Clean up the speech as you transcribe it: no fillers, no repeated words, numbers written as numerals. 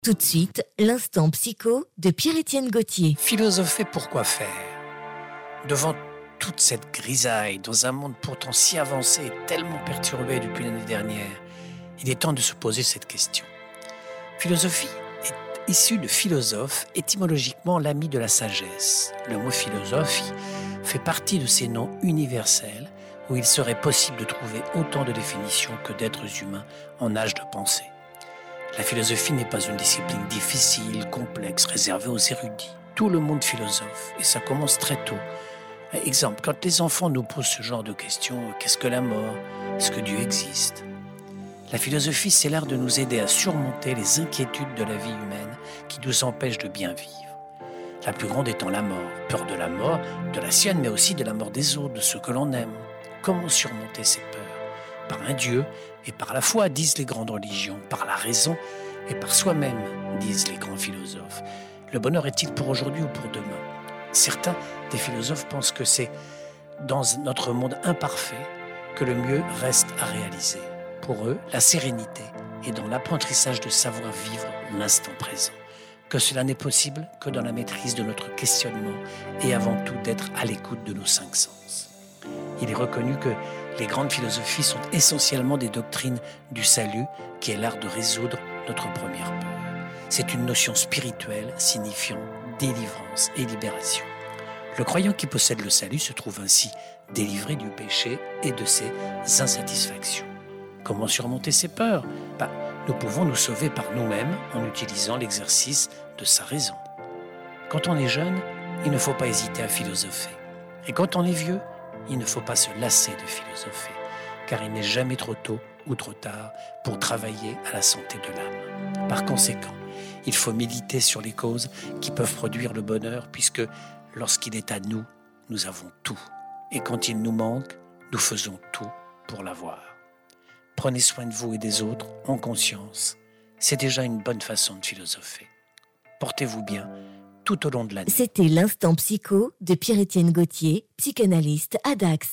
Tout de suite, l'instant psycho de Pierre-Étienne Gauthier. Philosopher, pourquoi faire ? Devant toute cette grisaille, dans un monde pourtant si avancé et tellement perturbé depuis l'année dernière, il est temps de se poser cette question. Philosophie est issue de philosophe, étymologiquement l'ami de la sagesse. Le mot philosophie fait partie de ces noms universels où il serait possible de trouver autant de définitions que d'êtres humains en âge de penser. La philosophie n'est pas une discipline difficile, complexe, réservée aux érudits. Tout le monde philosophe, et ça commence très tôt. Exemple, quand les enfants nous posent ce genre de questions, qu'est-ce que la mort ? Est-ce que Dieu existe ? La philosophie, c'est l'art de nous aider à surmonter les inquiétudes de la vie humaine qui nous empêchent de bien vivre. La plus grande étant la mort, peur de la mort, de la sienne, mais aussi de la mort des autres, de ceux que l'on aime. Comment surmonter ces peurs ? Par un Dieu et par la foi, disent les grandes religions, par la raison et par soi-même, disent les grands philosophes. Le bonheur est-il pour aujourd'hui ou pour demain ? Certains des philosophes pensent que c'est dans notre monde imparfait que le mieux reste à réaliser. Pour eux, la sérénité est dans l'apprentissage de savoir vivre l'instant présent, que cela n'est possible que dans la maîtrise de notre questionnement et avant tout d'être à l'écoute de nos 5 sens. Il est reconnu que les grandes philosophies sont essentiellement des doctrines du salut, qui est l'art de résoudre notre première peur. C'est une notion spirituelle signifiant délivrance et libération. Le croyant qui possède le salut se trouve ainsi délivré du péché et de ses insatisfactions. Comment surmonter ces peurs ? Nous pouvons nous sauver par nous-mêmes en utilisant l'exercice de sa raison. Quand on est jeune, il ne faut pas hésiter à philosopher. Et quand on est vieux, il ne faut pas se lasser de philosopher, car il n'est jamais trop tôt ou trop tard pour travailler à la santé de l'âme. Par conséquent, il faut méditer sur les causes qui peuvent produire le bonheur, puisque lorsqu'il est à nous, nous avons tout. Et quand il nous manque, nous faisons tout pour l'avoir. Prenez soin de vous et des autres en conscience. C'est déjà une bonne façon de philosopher. Portez-vous bien tout au long de l'année. C'était l'instant psycho de Pierre-Étienne Gauthier, psychanalyste à Dax.